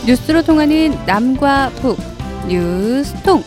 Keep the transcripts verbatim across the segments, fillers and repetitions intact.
뉴스로 통하는 남과 북, 뉴스통.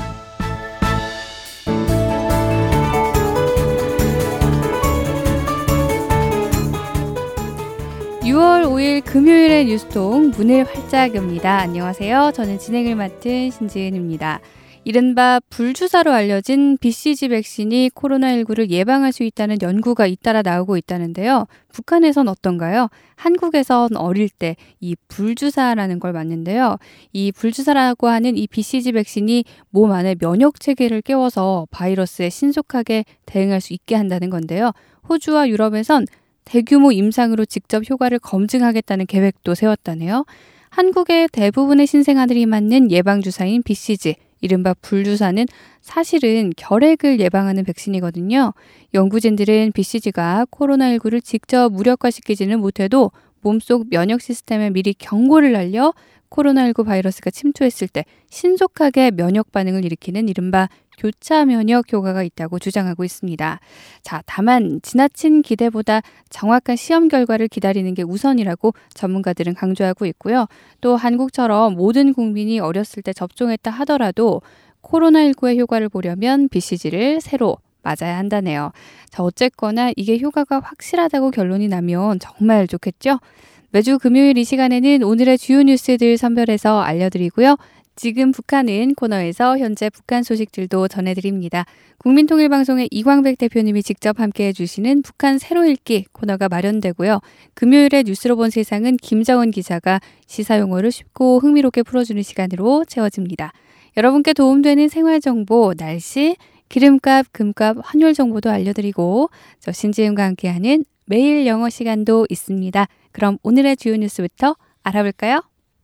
유월 오일 금요일의 뉴스통 문을 활짝 엽니다. 안녕하세요. 저는 진행을 맡은 신지은입니다. 이른바 불주사로 알려진 비씨지 백신이 코로나십구를 예방할 수 있다는 연구가 잇따라 나오고 있다는데요. 북한에선 어떤가요? 한국에선 어릴 때 이 불주사라는 걸 맞는데요. 이 불주사라고 하는 이 비씨지 백신이 몸 안에 면역 체계를 깨워서 바이러스에 신속하게 대응할 수 있게 한다는 건데요. 호주와 유럽에선 대규모 임상으로 직접 효과를 검증하겠다는 계획도 세웠다네요. 한국의 대부분의 신생아들이 맞는 예방주사인 비씨지, 이른바 불주사는 사실은 결핵을 예방하는 백신이거든요. 연구진들은 비씨지가 코로나십구를 직접 무력화시키지는 못해도 몸속 면역 시스템에 미리 경고를 날려 코로나십구 바이러스가 침투했을 때 신속하게 면역 반응을 일으키는 이른바 교차 면역 효과가 있다고 주장하고 있습니다. 자, 다만 지나친 기대보다 정확한 시험 결과를 기다리는 게 우선이라고 전문가들은 강조하고 있고요. 또 한국처럼 모든 국민이 어렸을 때 접종했다 하더라도 코로나십구의 효과를 보려면 비씨지를 새로 맞아야 한다네요. 자, 어쨌거나 이게 효과가 확실하다고 결론이 나면 정말 좋겠죠? 매주 금요일 이 시간에는 오늘의 주요 뉴스들 선별해서 알려드리고요. 지금 북한은 코너에서 현재 북한 소식들도 전해드립니다. 국민통일방송의 이광백 대표님이 직접 함께해 주시는 북한 새로 읽기 코너가 마련되고요. 금요일에 뉴스로 본 세상은 김정은 기자가 시사용어를 쉽고 흥미롭게 풀어주는 시간으로 채워집니다. 여러분께 도움되는 생활정보, 날씨, 기름값, 금값, 환율 정보도 알려드리고 저 신지은과 함께하는 매일 영어 시간도 있습니다. 그럼 오늘의 주요 뉴스부터 알아볼까요?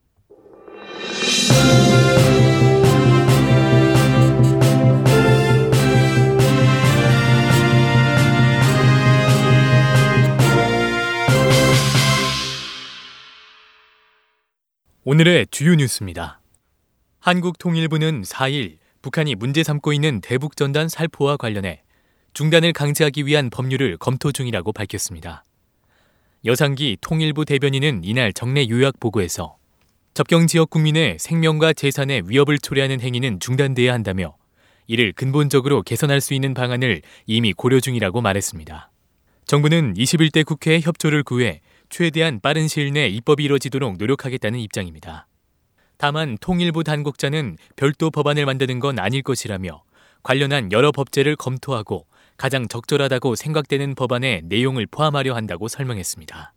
오늘의 주요 뉴스입니다. 한국통일부는 사 일 북한이 문제 삼고 있는 대북전단 살포와 관련해 중단을 강제하기 위한 법률을 검토 중이라고 밝혔습니다. 여상기 통일부 대변인은 이날 정례 요약 보고에서 접경 지역 국민의 생명과 재산에 위협을 초래하는 행위는 중단돼야 한다며 이를 근본적으로 개선할 수 있는 방안을 이미 고려 중이라고 말했습니다. 정부는 이십일 대 국회의 협조를 구해 최대한 빠른 시일 내 입법이 이뤄지도록 노력하겠다는 입장입니다. 다만 통일부 당국자는 별도 법안을 만드는 건 아닐 것이라며 관련한 여러 법제를 검토하고 가장 적절하다고 생각되는 법안에 내용을 포함하려 한다고 설명했습니다.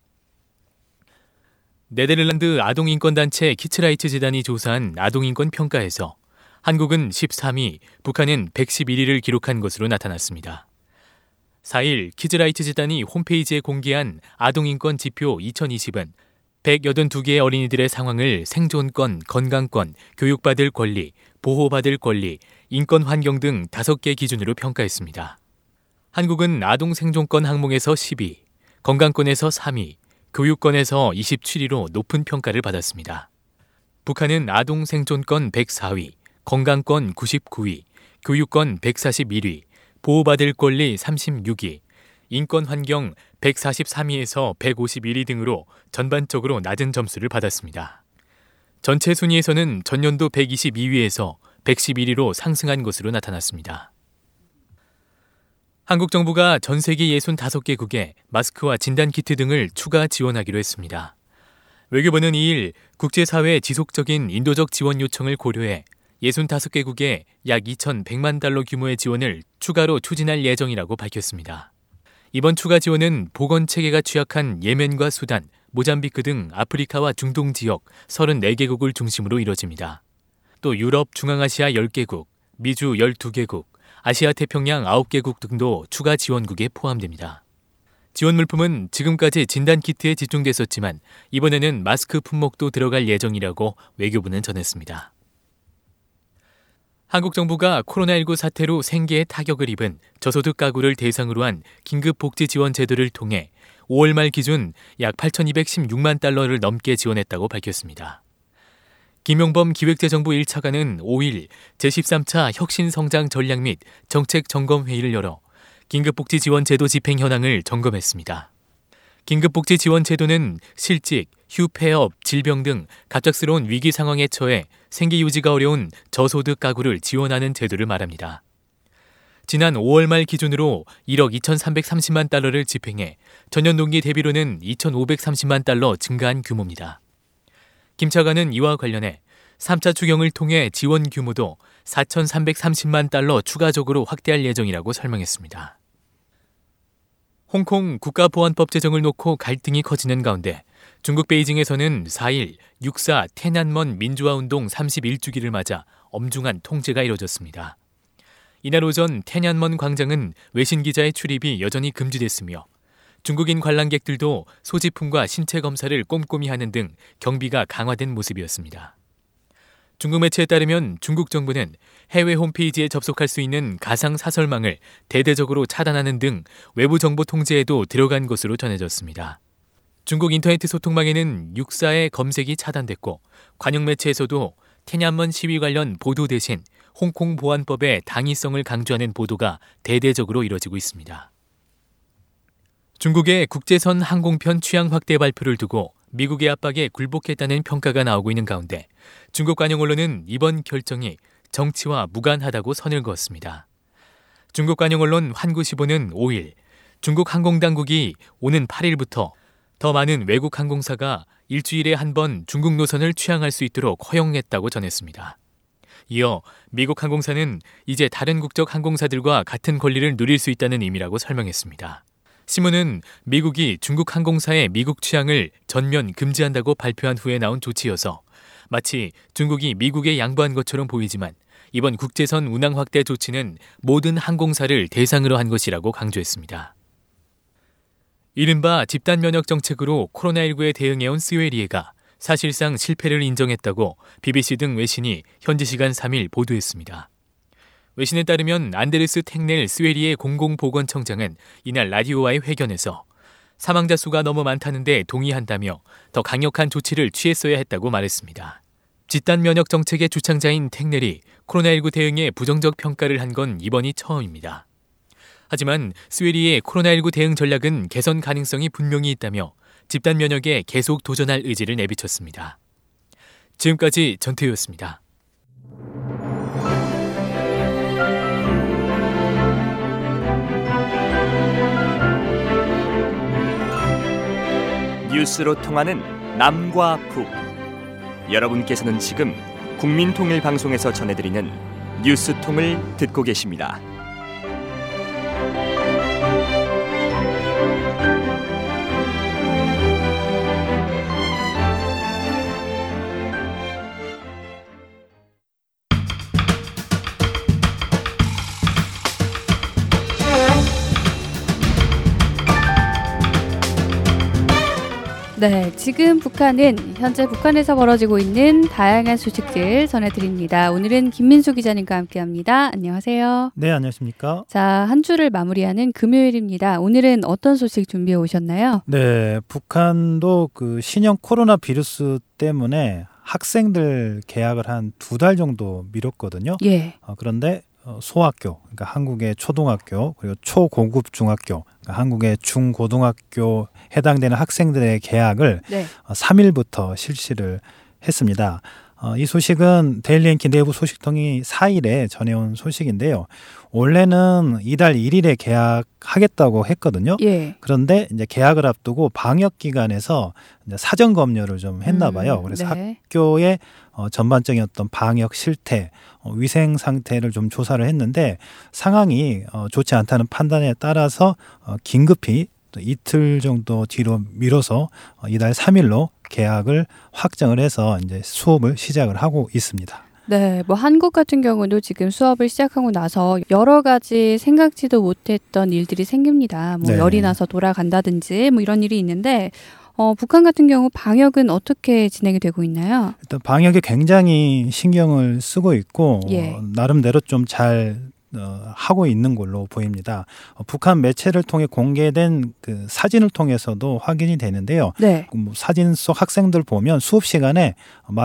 네덜란드 아동인권단체 키츠라이츠 재단이 조사한 아동인권 평가에서 한국은 십삼 위, 북한은 백십일 위를 기록한 것으로 나타났습니다. 사 일 키즈라이츠 재단이 홈페이지에 공개한 아동인권 지표 이천이십은 백팔십이 개의 어린이들의 상황을 생존권, 건강권, 교육받을 권리, 보호받을 권리, 인권 환경 등 다섯 개 기준으로 평가했습니다. 한국은 아동 생존권 항목에서 십 위, 건강권에서 삼 위, 교육권에서 이십칠 위로 높은 평가를 받았습니다. 북한은 아동 생존권 백사 위, 건강권 구십구 위, 교육권 백사십일 위, 보호받을 권리 삼십육 위, 인권 환경 백사십삼 위에서 백오십일 위 등으로 전반적으로 낮은 점수를 받았습니다. 전체 순위에서는 전년도 백이십이 위에서 백십일 위로 상승한 것으로 나타났습니다. 한국 정부가 전 세계 육십오 개국에 마스크와 진단키트 등을 추가 지원하기로 했습니다. 외교부는 이 일 국제사회의 지속적인 인도적 지원 요청을 고려해 육십오 개국에 약 이천백만 달러 규모의 지원을 추가로 추진할 예정이라고 밝혔습니다. 이번 추가 지원은 보건체계가 취약한 예멘과 수단, 모잠비크 등 아프리카와 중동 지역 서른네 개국을 중심으로 이뤄집니다. 또 유럽, 중앙아시아 열 개국, 미주 열두 개국, 아시아 태평양 아홉 개국 등도 추가 지원국에 포함됩니다. 지원 물품은 지금까지 진단키트에 집중됐었지만 이번에는 마스크 품목도 들어갈 예정이라고 외교부는 전했습니다. 한국 정부가 코로나십구 사태로 생계에 타격을 입은 저소득 가구를 대상으로 한 긴급복지지원 제도를 통해 오월 말 기준 약 팔천이백십육만 달러를 넘게 지원했다고 밝혔습니다. 김용범 기획재정부 일 차관은 오 일 제십삼 차 혁신성장 전략 및 정책 점검회의를 열어 긴급복지지원 제도 집행 현황을 점검했습니다. 긴급복지지원 제도는 실직, 휴폐업, 질병 등 갑작스러운 위기 상황에 처해 생계 유지가 어려운 저소득 가구를 지원하는 제도를 말합니다. 지난 오월 말 기준으로 일억 이천삼백삼십만 달러를 집행해 전년 동기 대비로는 이천오백삼십만 달러 증가한 규모입니다. 김 차관은 이와 관련해 삼 차 추경을 통해 지원 규모도 사천삼백삼십만 달러 추가적으로 확대할 예정이라고 설명했습니다. 홍콩 국가보안법 제정을 놓고 갈등이 커지는 가운데 중국 베이징에서는 사 일 육사天安門 민주화운동 삼십일 주기를 맞아 엄중한 통제가 이뤄졌습니다. 이날 오전天安門 광장은 외신 기자의 출입이 여전히 금지됐으며 중국인 관람객들도 소지품과 신체 검사를 꼼꼼히 하는 등 경비가 강화된 모습이었습니다. 중국 매체에 따르면 중국 정부는 해외 홈페이지에 접속할 수 있는 가상 사설망을 대대적으로 차단하는 등 외부 정보 통제에도 들어간 것으로 전해졌습니다. 중국 인터넷 소통망에는 육사의 검색이 차단됐고 관영 매체에서도天安門 시위 관련 보도 대신 홍콩 보안법의 당위성을 강조하는 보도가 대대적으로 이뤄지고 있습니다. 중국의 국제선 항공편 취향 확대 발표를 두고 미국의 압박에 굴복했다는 평가가 나오고 있는 가운데 중국 관영 언론은 이번 결정이 정치와 무관하다고 선을 그었습니다. 중국 관영 언론 환구시보는 오 일 중국 항공당국이 오는 팔 일부터 더 많은 외국 항공사가 일주일에 한 번 중국 노선을 취항할 수 있도록 허용했다고 전했습니다. 이어 미국 항공사는 이제 다른 국적 항공사들과 같은 권리를 누릴 수 있다는 의미라고 설명했습니다. 신문은 미국이 중국 항공사의 미국 취항을 전면 금지한다고 발표한 후에 나온 조치여서 마치 중국이 미국에 양보한 것처럼 보이지만 이번 국제선 운항 확대 조치는 모든 항공사를 대상으로 한 것이라고 강조했습니다. 이른바 집단 면역 정책으로 코로나십구에 대응해온 스웨리에가 사실상 실패를 인정했다고 비비씨 등 외신이 현지 시간 삼 일 보도했습니다. 외신에 따르면 안데르스 탱넬 스웨리에 공공보건청장은 이날 라디오와의 회견에서 사망자 수가 너무 많다는 데 동의한다며 더 강력한 조치를 취했어야 했다고 말했습니다. 집단 면역 정책의 주창자인 탱넬이 코로나십구 대응에 부정적 평가를 한 건 이번이 처음입니다. 하지만 스웨리의 코로나십구 대응 전략은 개선 가능성이 분명히 있다며 집단 면역에 계속 도전할 의지를 내비쳤습니다. 지금까지 전태우였습니다. 뉴스로 통하는 남과 북. 여러분께서는 지금 국민통일방송에서 전해드리는 뉴스통을 듣고 계십니다. 네, 지금 북한은 현재 북한에서 벌어지고 있는 다양한 소식들 전해드립니다. 오늘은 김민수 기자님과 함께합니다. 안녕하세요. 네, 안녕하십니까. 자, 한 주를 마무리하는 금요일입니다. 오늘은 어떤 소식 준비해 오셨나요? 네, 북한도 그 신형 코로나 바이러스 때문에 학생들 개학을 한 두 달 정도 미뤘거든요. 예. 어, 그런데 소학교, 그러니까 한국의 초등학교, 그리고 초고급 중학교, 그러니까 한국의 중고등학교 해당되는 학생들의 개학을 네. 삼 일부터 실시를 했습니다. 어, 이 소식은 데일리엔키 내부 소식통이 사 일에 전해온 소식인데요. 원래는 이달 일 일에 개학하겠다고 했거든요. 예. 그런데 이제 개학을 앞두고 방역 기관에서 이제 사전 검열을 좀 했나 봐요. 그래서 네. 학교의 어, 전반적인 어떤 방역 실태, 어, 위생 상태를 좀 조사를 했는데 상황이 어, 좋지 않다는 판단에 따라서 어, 긴급히 또 이틀 정도 뒤로 미뤄서 어, 이달 삼 일로 개학을 확정을 해서 이제 수업을 시작을 하고 있습니다. 네, 뭐 한국 같은 경우도 지금 수업을 시작하고 나서 여러 가지 생각지도 못했던 일들이 생깁니다. 뭐 네. 열이 나서 돌아간다든지 뭐 이런 일이 있는데 어, 북한 같은 경우 방역은 어떻게 진행이 되고 있나요? 일단 방역에 굉장히 신경을 쓰고 있고 예. 어, 나름대로 좀 잘 어, 하고 있는 걸로 보입니다. 어, 북한 매체를 통해 공개된 그 사진을 통해서도 확인이 되는데요. 네. 그 뭐 사진 속 학생들 보면 수업 시간에 마스크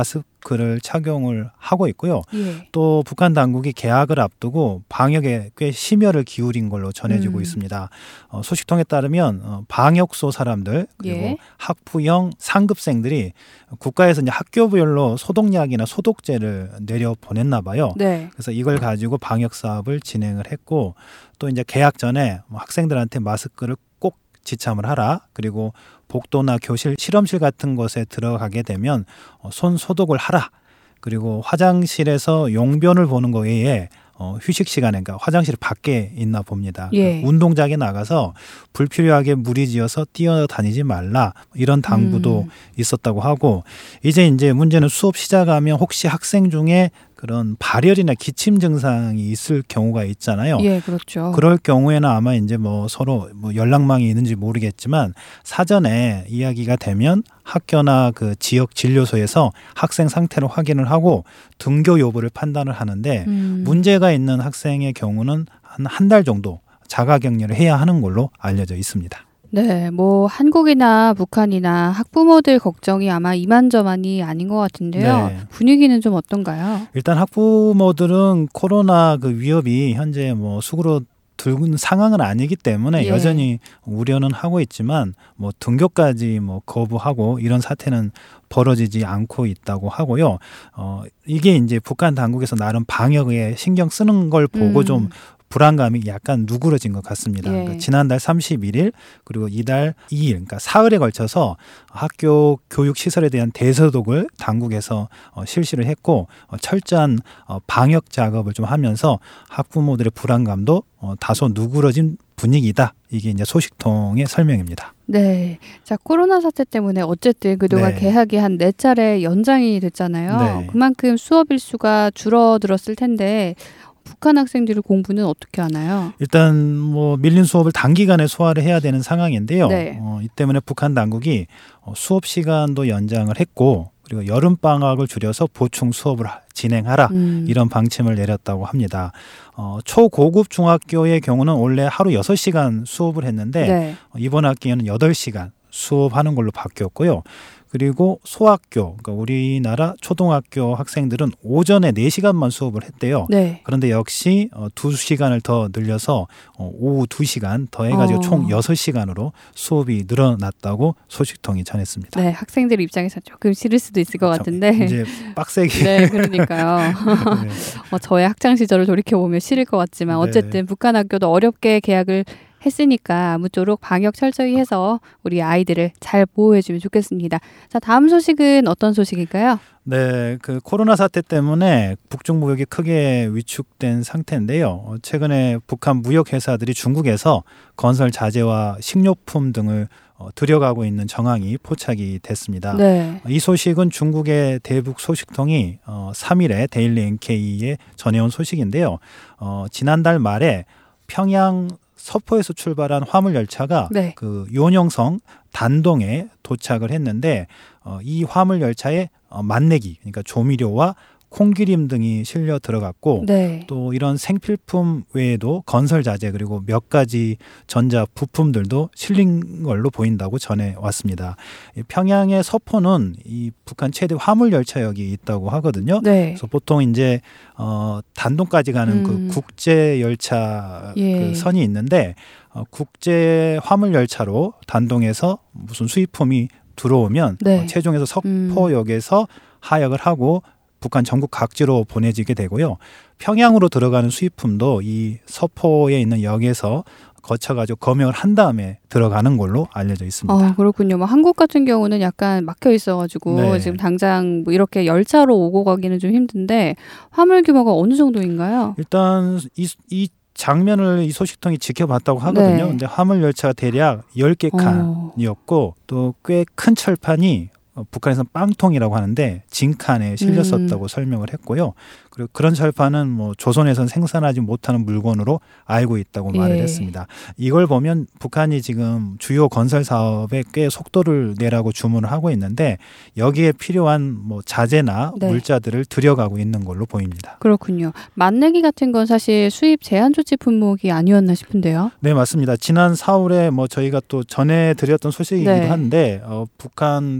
마스크를 착용을 하고 있고요. 예. 또 북한 당국이 개학을 앞두고 방역에 꽤 심혈을 기울인 걸로 전해지고 음. 있습니다. 어, 소식통에 따르면 어, 방역소 사람들 그리고 예. 학부형 상급생들이 국가에서 이제 학교별로 소독약이나 소독제를 내려 보냈나 봐요. 네. 그래서 이걸 가지고 방역 사업을 진행을 했고 또 이제 개학 전에 뭐 학생들한테 마스크를 꼭 지참을 하라. 그리고 복도나 교실, 실험실 같은 곳에 들어가게 되면 어, 손 소독을 하라. 그리고 화장실에서 용변을 보는 거 외에 어, 휴식 시간에 그러니까 화장실 밖에 있나 봅니다. 예. 그러니까 운동장에 나가서 불필요하게 무리지어서 뛰어다니지 말라 이런 당부도 음. 있었다고 하고 이제 이제 문제는 수업 시작하면 혹시 학생 중에 그런 발열이나 기침 증상이 있을 경우가 있잖아요. 예, 그렇죠. 그럴 경우에는 아마 이제 뭐 서로 뭐 연락망이 있는지 모르겠지만 사전에 이야기가 되면 학교나 그 지역 진료소에서 학생 상태를 확인을 하고 등교 여부를 판단을 하는데 음. 문제가 있는 학생의 경우는 한 한 달 정도 자가격리를 해야 하는 걸로 알려져 있습니다. 네, 뭐 한국이나 북한이나 학부모들 걱정이 아마 이만저만이 아닌 것 같은데요. 네. 분위기는 좀 어떤가요? 일단 학부모들은 코로나 그 위협이 현재 뭐 수그러든 상황은 아니기 때문에 예. 여전히 우려는 하고 있지만 뭐 등교까지 뭐 거부하고 이런 사태는 벌어지지 않고 있다고 하고요. 어 이게 이제 북한 당국에서 나름 방역에 신경 쓰는 걸 보고 음. 좀 불안감이 약간 누그러진 것 같습니다. 예. 그러니까 지난달 삼십일 일 그리고 이달 이 일 그러니까 사흘에 걸쳐서 학교 교육 시설에 대한 대소독을 당국에서 어, 실시를 했고 어, 철저한 어, 방역 작업을 좀 하면서 학부모들의 불안감도 어, 다소 누그러진 분위기다. 이게 이제 소식통의 설명입니다. 네. 자, 코로나 사태 때문에 어쨌든 그동안 네. 개학이 한 네 차례 연장이 됐잖아요. 네. 그만큼 수업 일수가 줄어들었을 텐데 북한 학생들의 공부는 어떻게 하나요? 일단 뭐 밀린 수업을 단기간에 소화를 해야 되는 상황인데요. 네. 어, 이 때문에 북한 당국이 어, 수업 시간도 연장을 했고 그리고 여름 방학을 줄여서 보충 수업을 하- 진행하라 음. 이런 방침을 내렸다고 합니다. 어, 초고급 중학교의 경우는 원래 하루 여섯 시간 수업을 했는데 네. 어, 이번 학기에는 여덟 시간 수업하는 걸로 바뀌었고요. 그리고 소학교, 그러니까 우리나라 초등학교 학생들은 오전에 네 시간만 수업을 했대요. 네. 그런데 역시 어, 두 시간을 더 늘려서 어, 오후 두 시간 더 해가지고 어. 총 여섯 시간으로 수업이 늘어났다고 소식통이 전했습니다. 네, 학생들 입장에서 조금 싫을 수도 있을 것 같은데. 이제 빡세게. 네, 그러니까요. 네. 어, 저의 학창 시절을 돌이켜 보면 싫을 것 같지만 네. 어쨌든 북한 학교도 어렵게 개학을 했으니까 아무쪼록 방역 철저히 해서 우리 아이들을 잘 보호해주면 좋겠습니다. 자, 다음 소식은 어떤 소식일까요? 네, 그 코로나 사태 때문에 북중 무역이 크게 위축된 상태인데요. 어, 최근에 북한 무역 회사들이 중국에서 건설 자재와 식료품 등을 어, 들여가고 있는 정황이 포착이 됐습니다. 네. 이 소식은 중국의 대북 소식통이 어, 삼 일에 데일리 엔케이에 전해온 소식인데요. 어, 지난달 말에 평양 서포에서 출발한 화물 열차가 네. 그 요녕성 단동에 도착을 했는데 어, 이 화물 열차에 어, 만내기 그러니까 조미료와 콩기름 등이 실려 들어갔고 네. 또 이런 생필품 외에도 건설 자재 그리고 몇 가지 전자 부품들도 실린 걸로 보인다고 전해 왔습니다. 평양의 서포는 이 북한 최대 화물 열차역이 있다고 하거든요. 네. 그래서 보통 이제 어, 단동까지 가는 음. 그 국제 열차 예. 그 선이 있는데 어, 국제 화물 열차로 단동에서 무슨 수입품이 들어오면 네. 어, 최종에서 석포역에서 하역을 하고 북한 전국 각지로 보내지게 되고요. 평양으로 들어가는 수입품도 이 서포에 있는 역에서 거쳐가지고 검역을 한 다음에 들어가는 걸로 알려져 있습니다. 아, 그렇군요. 뭐 한국 같은 경우는 약간 막혀 있어가지고 네. 지금 당장 뭐 이렇게 열차로 오고 가기는 좀 힘든데 화물 규모가 어느 정도인가요? 일단 이, 이 장면을 이 소식통이 지켜봤다고 하거든요. 네. 근데 화물 열차가 대략 열 개 칸이었고 또 꽤 큰 철판이 어, 북한에서는 빵통이라고 하는데 진칸에 실렸었다고 음. 설명을 했고요. 그리고 그런 철판은 뭐 조선에선 생산하지 못하는 물건으로 알고 있다고 예. 말을 했습니다. 이걸 보면 북한이 지금 주요 건설 사업에 꽤 속도를 내라고 주문을 하고 있는데 여기에 필요한 뭐 자재나 네. 물자들을 들여가고 있는 걸로 보입니다. 그렇군요. 만내기 같은 건 사실 수입 제한 조치 품목이 아니었나 싶은데요. 네, 맞습니다. 지난 사월에 뭐 저희가 또 전해드렸던 소식이기도 네. 한데 어, 북한 당과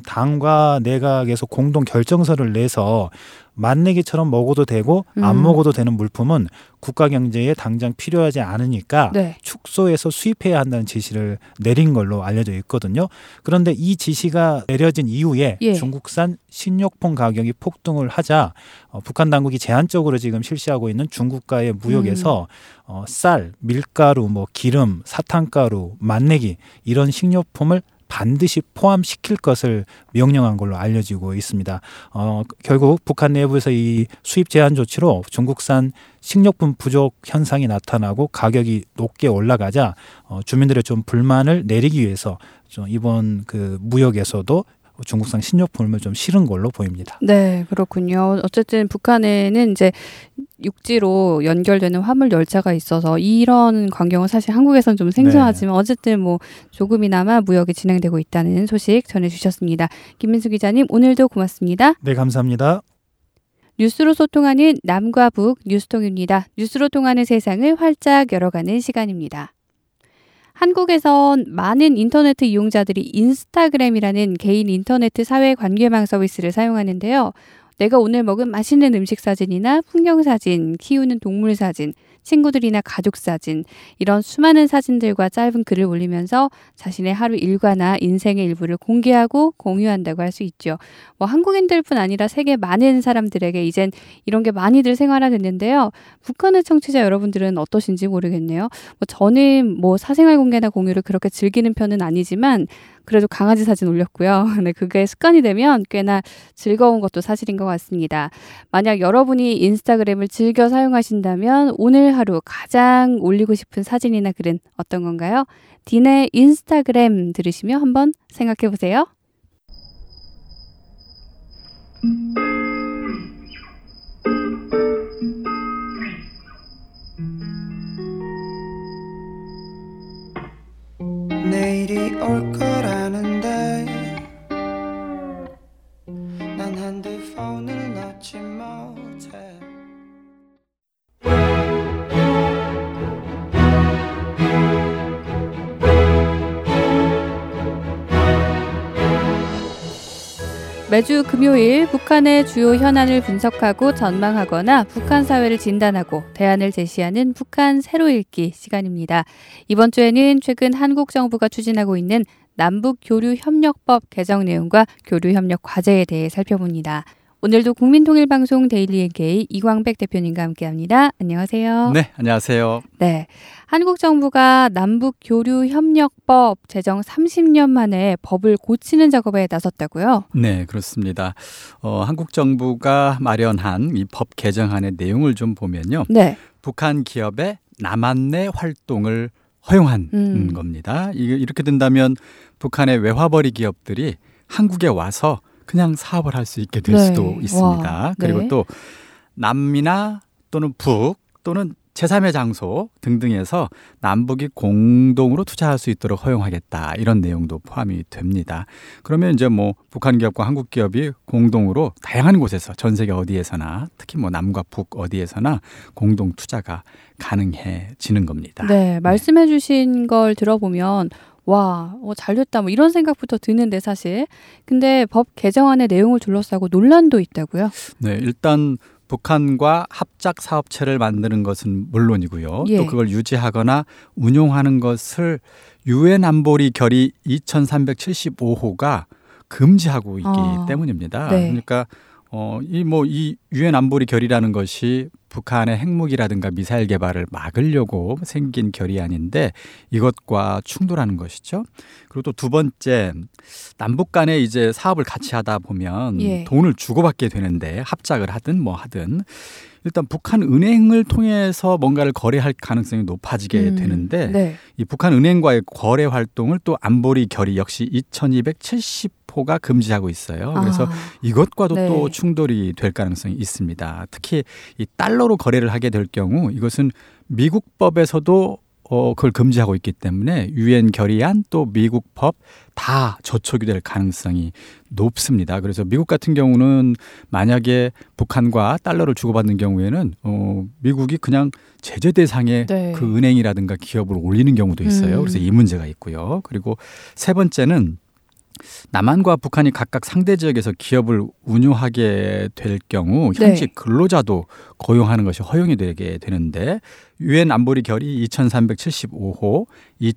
정부와 내각에서 공동 결정서를 내서 맛내기처럼 먹어도 되고 음. 안 먹어도 되는 물품은 국가 경제에 당장 필요하지 않으니까 네. 축소해서 수입해야 한다는 지시를 내린 걸로 알려져 있거든요. 그런데 이 지시가 내려진 이후에 예. 중국산 식료품 가격이 폭등을 하자 어, 북한 당국이 제한적으로 지금 실시하고 있는 중국과의 무역에서 음. 어, 쌀, 밀가루, 뭐 기름, 사탕가루, 맛내기 이런 식료품을 반드시 포함시킬 것을 명령한 걸로 알려지고 있습니다. 어, 결국 북한 내부에서 이 수입 제한 조치로 중국산 식료품 부족 현상이 나타나고 가격이 높게 올라가자 어, 주민들의 좀 불만을 내리기 위해서 좀 이번 그 무역에서도 중국산 식료품을 좀 실은 걸로 보입니다. 네, 그렇군요. 어쨌든 북한에는 이제 육지로 연결되는 화물 열차가 있어서 이런 광경은 사실 한국에서는 좀 생소하지만 네. 어쨌든 뭐 조금이나마 무역이 진행되고 있다는 소식 전해주셨습니다. 김민수 기자님, 오늘도 고맙습니다. 네, 감사합니다. 뉴스로 소통하는 남과 북 뉴스통입니다. 뉴스로 통하는 세상을 활짝 열어가는 시간입니다. 한국에선 많은 인터넷 이용자들이 인스타그램이라는 개인 인터넷 사회 관계망 서비스를 사용하는데요. 내가 오늘 먹은 맛있는 음식 사진이나 풍경 사진, 키우는 동물 사진, 친구들이나 가족 사진, 이런 수많은 사진들과 짧은 글을 올리면서 자신의 하루 일과나 인생의 일부를 공개하고 공유한다고 할 수 있죠. 뭐 한국인들뿐 아니라 세계 많은 사람들에게 이젠 이런 게 많이들 생활화됐는데요. 북한의 청취자 여러분들은 어떠신지 모르겠네요. 뭐 저는 뭐 사생활 공개나 공유를 그렇게 즐기는 편은 아니지만 그래도 강아지 사진 올렸고요. 네, 그게 습관이 되면 꽤나 즐거운 것도 사실인 것 같습니다. 만약 여러분이 인스타그램을 즐겨 사용하신다면 오늘 하루 가장 올리고 싶은 사진이나 글은 어떤 건가요? 딘의 인스타그램 들으시며 한번 생각해 보세요. 내일이 올 거라는데 난 핸드폰을 놓지 못해. 매주 금요일 북한의 주요 현안을 분석하고 전망하거나 북한 사회를 진단하고 대안을 제시하는 북한 새로 읽기 시간입니다. 이번 주에는 최근 한국 정부가 추진하고 있는 남북교류협력법 개정 내용과 교류협력 과제에 대해 살펴봅니다. 오늘도 국민통일방송 데일리엔케이 이광백 대표님과 함께합니다. 안녕하세요. 네, 안녕하세요. 네, 한국 정부가 남북교류협력법 제정 삼십 년 만에 법을 고치는 작업에 나섰다고요? 네, 그렇습니다. 어, 한국 정부가 마련한 이 법 개정안의 내용을 좀 보면요. 네. 북한 기업의 남한 내 활동을 허용한 음. 겁니다. 이렇게 된다면 북한의 외화벌이 기업들이 한국에 와서 그냥 사업을 할 수 있게 될 네. 수도 있습니다. 와, 그리고 네. 또 남이나 또는 북 또는 제삼의 장소 등등에서 남북이 공동으로 투자할 수 있도록 허용하겠다. 이런 내용도 포함이 됩니다. 그러면 이제 뭐 북한 기업과 한국 기업이 공동으로 다양한 곳에서 전 세계 어디에서나 특히 뭐 남과 북 어디에서나 공동 투자가 가능해지는 겁니다. 네, 말씀해 주신 걸 들어보면 와, 어, 잘됐다 뭐 이런 생각부터 드는데 사실. 근데 법 개정안의 내용을 둘러싸고 논란도 있다고요? 네, 일단 북한과 합작 사업체를 만드는 것은 물론이고요. 예. 또 그걸 유지하거나 운용하는 것을 유엔 안보리 결의 이천삼백칠십오 호가 금지하고 있기 아, 때문입니다. 네. 그러니까 어, 이 뭐 이 유엔 안보리 결의라는 것이 북한의 핵무기라든가 미사일 개발을 막으려고 생긴 결의안인데 이것과 충돌하는 것이죠. 그리고 또 두 번째, 남북 간에 이제 사업을 같이 하다 보면 예. 돈을 주고받게 되는데 합작을 하든 뭐 하든 일단 북한 은행을 통해서 뭔가를 거래할 가능성이 높아지게 음, 되는데 네. 이 북한 은행과의 거래 활동을 또 안보리 결의 역시 이천이백칠십 호가 금지하고 있어요. 그래서 아, 이것과도 네. 또 충돌이 될 가능성이 있습니다. 특히 이 달러로 거래를 하게 될 경우 이것은 미국법에서도 어, 그걸 금지하고 있기 때문에 유엔 결의안 또 미국 법 다 저촉이 될 가능성이 높습니다. 그래서 미국 같은 경우는 만약에 북한과 달러를 주고받는 경우에는 어, 미국이 그냥 제재 대상에 네. 그 은행이라든가 기업을 올리는 경우도 있어요. 음. 그래서 이 문제가 있고요. 그리고 세 번째는 남한과 북한이 각각 상대 지역에서 기업을 운영하게 될 경우 현지 네. 근로자도 고용하는 것이 허용이 되게 되는데 유엔 안보리 결의 이천삼백칠십오 호,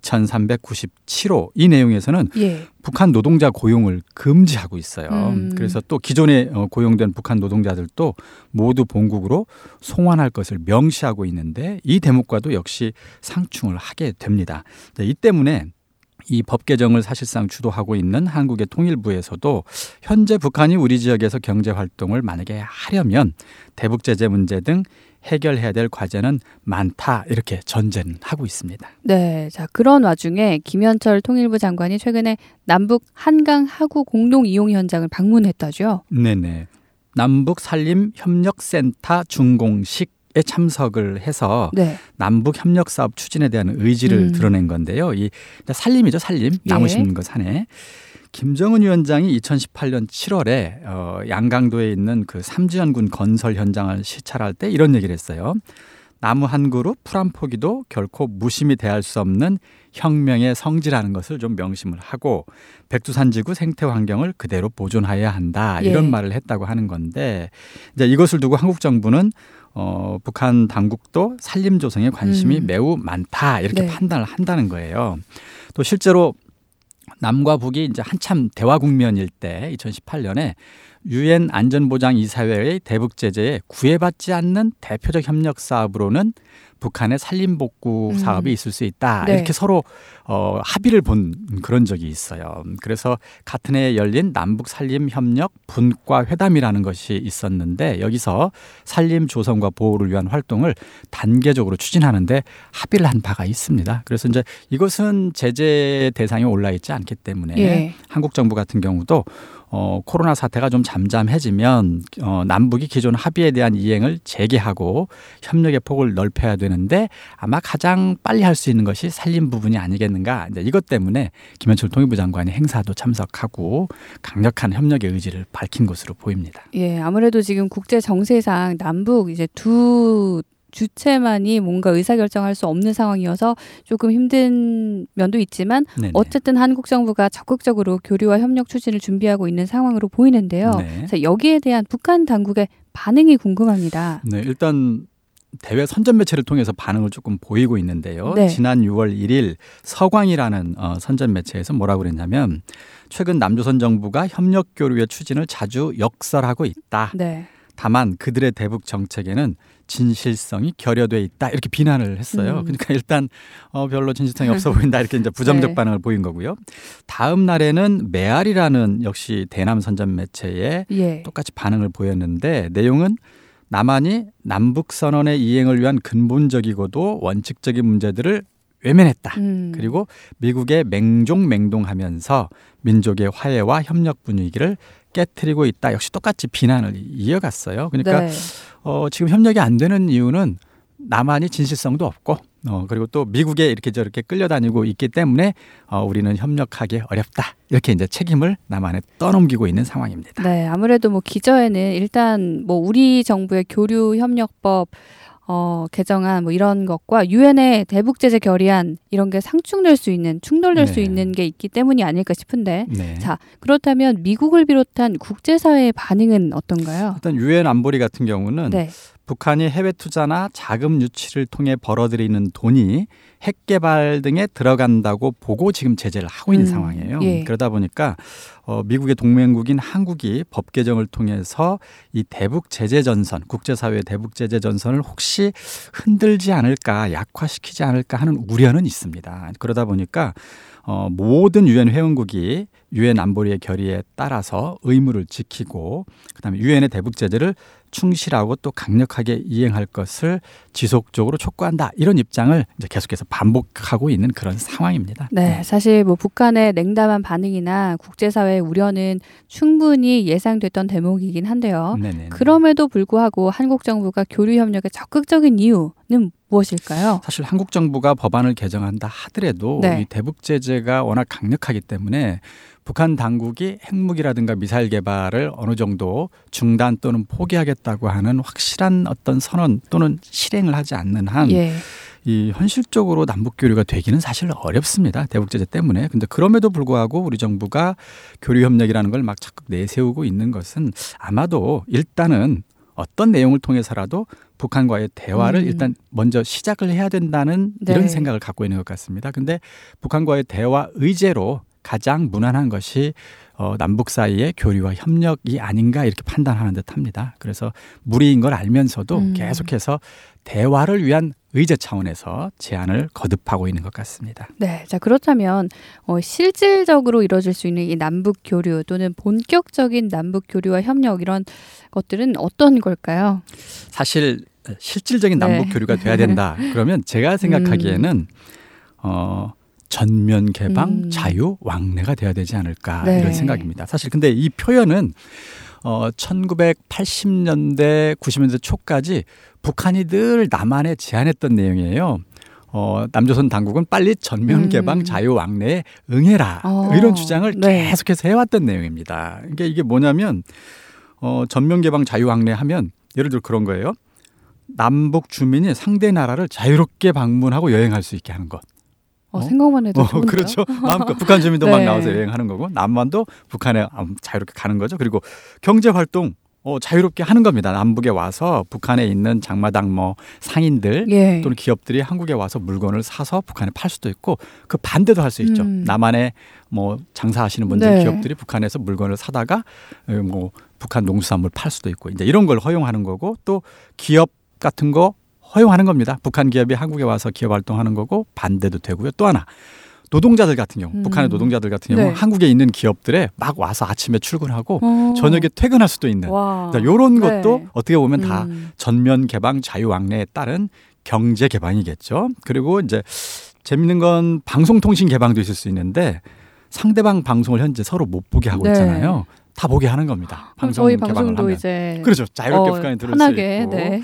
이천삼백구십칠 호 이 내용에서는 예. 북한 노동자 고용을 금지하고 있어요. 음. 그래서 또 기존에 고용된 북한 노동자들도 모두 본국으로 송환할 것을 명시하고 있는데 이 대목과도 역시 상충을 하게 됩니다. 이 때문에 이 법 개정을 사실상 주도하고 있는 한국의 통일부에서도 현재 북한이 우리 지역에서 경제 활동을 만약에 하려면 대북 제재 문제 등 해결해야 될 과제는 많다 이렇게 전제는 하고 있습니다. 네, 자 그런 와중에 김현철 통일부 장관이 최근에 남북 한강 하구 공동 이용 현장을 방문했다죠. 네네. 남북 산림 협력센터 준공식 에 참석을 해서 네. 남북 협력 사업 추진에 대한 의지를 음. 드러낸 건데요. 이 산림이죠, 산림. 나무 예. 심는 거 산에. 김정은 위원장이 이천십팔 년 칠월에 어, 양강도에 있는 그 삼지연군 건설 현장을 시찰할 때 이런 얘기를 했어요. 나무 한 그루, 풀 한 포기도 결코 무심히 대할 수 없는 혁명의 성지라는 것을 좀 명심을 하고 백두산지구 생태 환경을 그대로 보존해야 한다 이런 예. 말을 했다고 하는 건데 이제 이것을 두고 한국 정부는 어, 북한 당국도 산림 조성에 관심이 음. 매우 많다 이렇게 네. 판단을 한다는 거예요. 또 실제로 남과 북이 이제 한참 대화 국면일 때 이천십팔 년에 유엔 안전보장이사회의 대북 제재에 구애받지 않는 대표적 협력 사업으로는 북한의 산림복구 음. 사업이 있을 수 있다. 네. 이렇게 서로 어, 합의를 본 그런 적이 있어요. 그래서 같은 해에 열린 남북 산림협력 분과 회담이라는 것이 있었는데 여기서 산림 조성과 보호를 위한 활동을 단계적으로 추진하는데 합의를 한 바가 있습니다. 그래서 이제 이것은 제재 대상에 올라 있지 않기 때문에 예. 한국 정부 같은 경우도 어, 코로나 사태가 좀 잠잠해지면 어, 남북이 기존 합의에 대한 이행을 재개하고 협력의 폭을 넓혀야 되는데 아마 가장 빨리 할 수 있는 것이 산림 부분이 아니겠는가. 이제 이것 때문에 김현철 통일부 장관이 행사도 참석하고 강력한 협력의 의지를 밝힌 것으로 보입니다. 예, 아무래도 지금 국제 정세상 남북 이제 두 주체만이 뭔가 의사결정할 수 없는 상황이어서 조금 힘든 면도 있지만 네네. 어쨌든 한국 정부가 적극적으로 교류와 협력 추진을 준비하고 있는 상황으로 보이는데요. 네. 그래서 여기에 대한 북한 당국의 반응이 궁금합니다. 네, 일단 대외 선전 매체를 통해서 반응을 조금 보이고 있는데요. 네. 지난 유월 일일 서광이라는 어, 선전 매체에서 뭐라고 그랬냐면 최근 남조선 정부가 협력 교류의 추진을 자주 역설하고 있다. 네. 다만 그들의 대북 정책에는 진실성이 결여돼 있다 이렇게 비난을 했어요. 음. 그러니까 일단 어, 별로 진실성이 없어 보인다 이렇게 이제 부정적 네. 반응을 보인 거고요. 다음 날에는 메아리라는 역시 대남 선전 매체에 예. 똑같이 반응을 보였는데 내용은 남한이 남북 선언의 이행을 위한 근본적이고도 원칙적인 문제들을 외면했다. 음. 그리고 미국의 맹종맹동하면서 민족의 화해와 협력 분위기를 깨트리고 있다. 역시 똑같이 비난을 이어갔어요. 그러니까 네. 어, 지금 협력이 안 되는 이유는 남한이 진실성도 없고 어, 그리고 또 미국에 이렇게 저렇게 끌려다니고 있기 때문에 어, 우리는 협력하기 어렵다. 이렇게 이제 책임을 남한에 떠넘기고 있는 상황입니다. 네, 아무래도 뭐 기저에는 일단 뭐 우리 정부의 교류 협력법 어, 개정안 뭐 이런 것과 유엔의 대북 제재 결의안 이런 게 상충될 수 있는 충돌될 네. 수 있는 게 있기 때문이 아닐까 싶은데 네. 자 그렇다면 미국을 비롯한 국제사회의 반응은 어떤가요? 일단 유엔 안보리 같은 경우는 네, 북한이 해외 투자나 자금 유치를 통해 벌어들이는 돈이 핵 개발 등에 들어간다고 보고 지금 제재를 하고 있는 음, 상황이에요. 예. 그러다 보니까 어, 미국의 동맹국인 한국이 법 개정을 통해서 이 대북 제재 전선, 국제사회의 대북 제재 전선을 혹시 흔들지 않을까, 약화시키지 않을까 하는 우려는 있습니다. 그러다 보니까 어, 모든 유엔 회원국이 유엔 안보리의 결의에 따라서 의무를 지키고 그다음에 유엔의 대북 제재를 충실하고 또 강력하게 이행할 것을 지속적으로 촉구한다. 이런 입장을 이제 계속해서 반복하고 있는 그런 상황입니다. 네, 사실 뭐 북한의 냉담한 반응이나 국제사회의 우려는 충분히 예상됐던 대목이긴 한데요. 네네. 그럼에도 불구하고 한국 정부가 교류 협력에 적극적인 이유는 무엇일까요? 사실 한국 정부가 법안을 개정한다 하더라도 네. 이 대북 제재가 워낙 강력하기 때문에 북한 당국이 핵무기라든가 미사일 개발을 어느 정도 중단 또는 포기하겠다고 하는 확실한 어떤 선언 또는 실행을 하지 않는 한 이 예. 이 현실적으로 남북 교류가 되기는 사실 어렵습니다. 대북 제재 때문에. 근데 그럼에도 불구하고 우리 정부가 교류 협력이라는 걸 막 자꾸 내세우고 있는 것은 아마도 일단은 어떤 내용을 통해서라도 북한과의 대화를 음. 일단 먼저 시작을 해야 된다는 네. 이런 생각을 갖고 있는 것 같습니다. 근데 북한과의 대화 의제로 가장 무난한 것이 어, 남북 사이의 교류와 협력이 아닌가 이렇게 판단하는 듯합니다. 그래서 무리인 걸 알면서도 음. 계속해서 대화를 위한 의제 차원에서 제안을 거듭하고 있는 것 같습니다. 네, 자 그렇다면 어, 실질적으로 이루어질 수 있는 이 남북 교류 또는 본격적인 남북 교류와 협력 이런 것들은 어떤 걸까요? 사실 실질적인 네. 남북 교류가 돼야 된다. 그러면 제가 생각하기에는 음. 어, 전면 개방, 음. 자유, 왕래가 돼야 되지 않을까 네. 이런 생각입니다. 사실 근데 이 표현은 어, 천구백팔십 년대, 구십 년대 초까지 북한이 늘 남한에 제안했던 내용이에요. 어, 남조선 당국은 빨리 전면 음. 개방, 자유, 왕래에 응해라. 어. 이런 주장을 네. 계속해서 해왔던 내용입니다. 이게, 이게 뭐냐면 어, 전면 개방, 자유, 왕래 하면 예를 들어 그런 거예요. 남북 주민이 상대 나라를 자유롭게 방문하고 여행할 수 있게 하는 것. 어, 생각만 해도 어, 좋은데요? 그렇죠. 마음껏 북한 주민도 네. 막 나와서 여행하는 거고 남한도 북한에 자유롭게 가는 거죠. 그리고 경제 활동 어, 자유롭게 하는 겁니다. 남북에 와서 북한에 있는 장마당 뭐 상인들 예. 또는 기업들이 한국에 와서 물건을 사서 북한에 팔 수도 있고 그 반대도 할 수 있죠. 음. 남한에 뭐 장사하시는 분들 네. 기업들이 북한에서 물건을 사다가 뭐 북한 농수산물 팔 수도 있고 이제 이런 걸 허용하는 거고 또 기업 같은 거 허용하는 겁니다. 북한 기업이 한국에 와서 기업 활동하는 거고 반대도 되고요. 또 하나 노동자들 같은 경우 음. 북한의 노동자들 같은 경우 네. 한국에 있는 기업들에 막 와서 아침에 출근하고 어. 저녁에 퇴근할 수도 있는 와. 이런 네. 것도 어떻게 보면 다 음. 전면 개방 자유 왕래에 따른 경제 개방이겠죠. 그리고 이제 재밌는 건 방송통신 개방도 있을 수 있는데 상대방 방송을 현재 서로 못 보게 하고 네. 있잖아요. 다 보게 하는 겁니다. 그럼 방송 저희 개방을 방송도 하면. 이제 그렇죠. 자유롭게 어, 북한에 들을 편하게, 수 있고 네.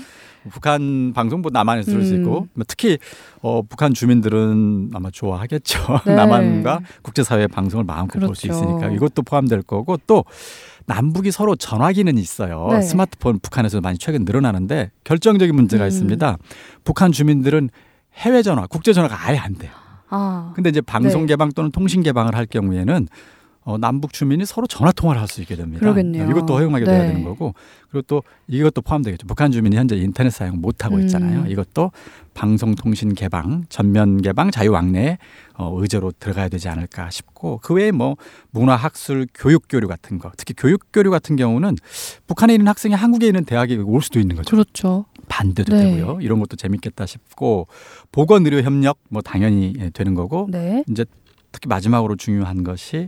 북한 방송도 남한에서 들을 수 음. 있고 특히 어, 북한 주민들은 아마 좋아하겠죠. 네. 남한과 국제사회 방송을 마음껏 볼 수 그렇죠. 있으니까 이것도 포함될 거고 또 남북이 서로 전화기는 있어요. 네. 스마트폰 북한에서 많이 최근 늘어나는데 결정적인 문제가 음. 있습니다. 북한 주민들은 해외 전화, 국제 전화가 아예 안 돼요. 아. 근데 이제 방송 네. 개방 또는 통신 개방을 할 경우에는 어, 남북 주민이 서로 전화 통화를 할 수 있게 됩니다. 그러겠네요. 이것도 허용하게 네. 돼야 되는 거고 그리고 또 이것도 포함되겠죠. 북한 주민이 현재 인터넷 사용 못 하고 있잖아요. 음. 이것도 방송 통신 개방, 전면 개방, 자유 왕래에 어, 의제로 들어가야 되지 않을까 싶고 그 외에 뭐 문화 학술 교육 교류 같은 거 특히 교육 교류 같은 경우는 북한에 있는 학생이 한국에 있는 대학에 올 수도 있는 거죠. 그렇죠. 반대도 네. 되고요. 이런 것도 재밌겠다 싶고 보건 의료 협력 뭐 당연히 되는 거고 네. 이제 특히 마지막으로 중요한 것이